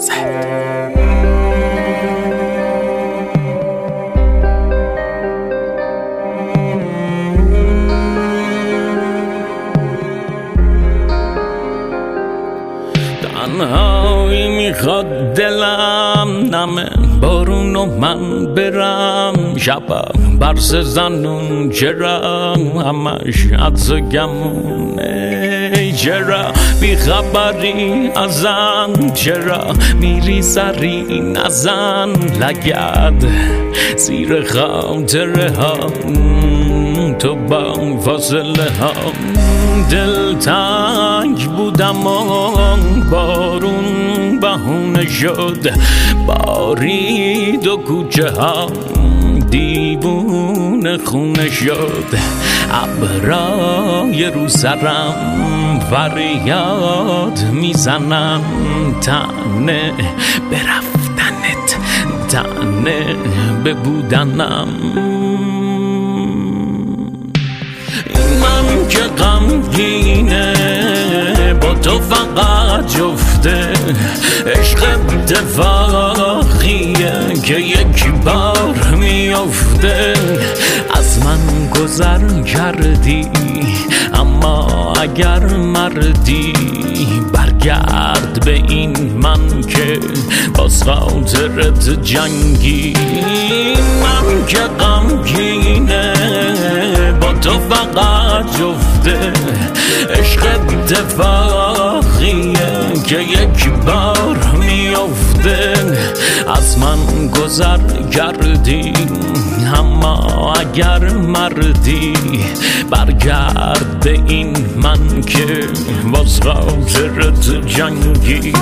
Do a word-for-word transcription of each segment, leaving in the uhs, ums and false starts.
تنهایی میخواد دلم نمه بارون و من برم شبم برس زنون چرا همش عدس و گمونه چرا بیخبری ازم چرا میری سری نزن لگد زیر خاطره ها تو با فاصله ها دل تنگ بودم و بارون بهونه شد بارید و کوچه ها دیوونه خونه شد ابرای رو سرم فریاد میزنم تنه برفتنت تنه ببودنم من که غمگینه با تو فقط جفته عشق اتفاقیه که یک بار میافته از من گذر کردی اما اگر مردی برگرد به این من که باز خاطرت جنگی من که غمگینه با تو فقط جفته عشق اتفاقیه که یک بار میافته از من گذر کردی اما اگر مردی برگرد به این من که باز خاطرت جنگی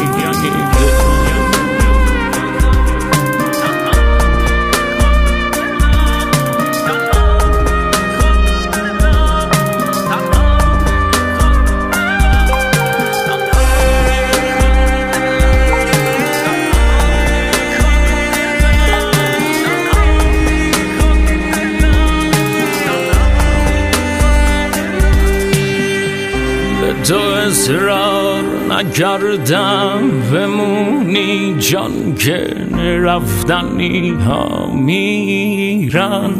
تو اصرار نکردم بمونی جان که رفتنی ها میرن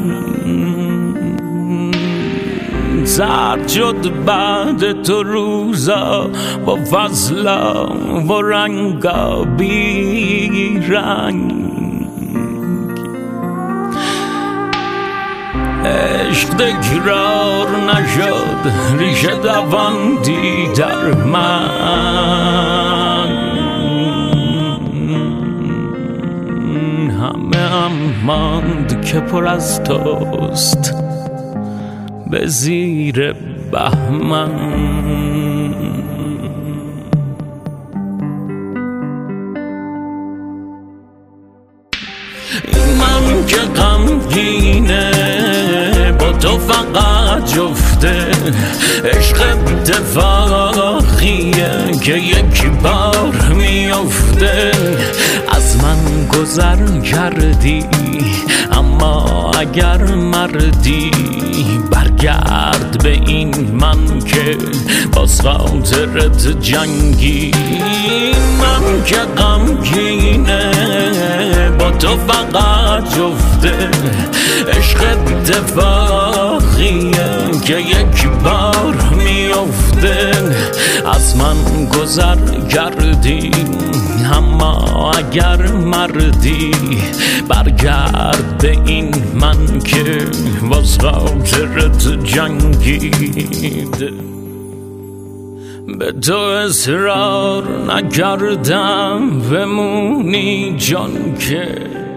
زرد شد بعد تو روزا با فضلا و رنگا بیرنگ عشق تکرار نشد ریشه دواندی در من همه هم ماند که پر از توست به زیر بهمن من که غمگینه با تو فقط جفته عشق اتفاقیه که یک بار میافته از من گذر کردی اما اگر مردی برگرد به این من که باز خاطرت جنگی من که غمگینه با تو فقط جفته عشق اتفاقیه که یک بار میافته از من گذر کردی اما اگر مردی برگرد به این من که باز خاطرت جنگید به تو اصرار نکردم بمونی جان که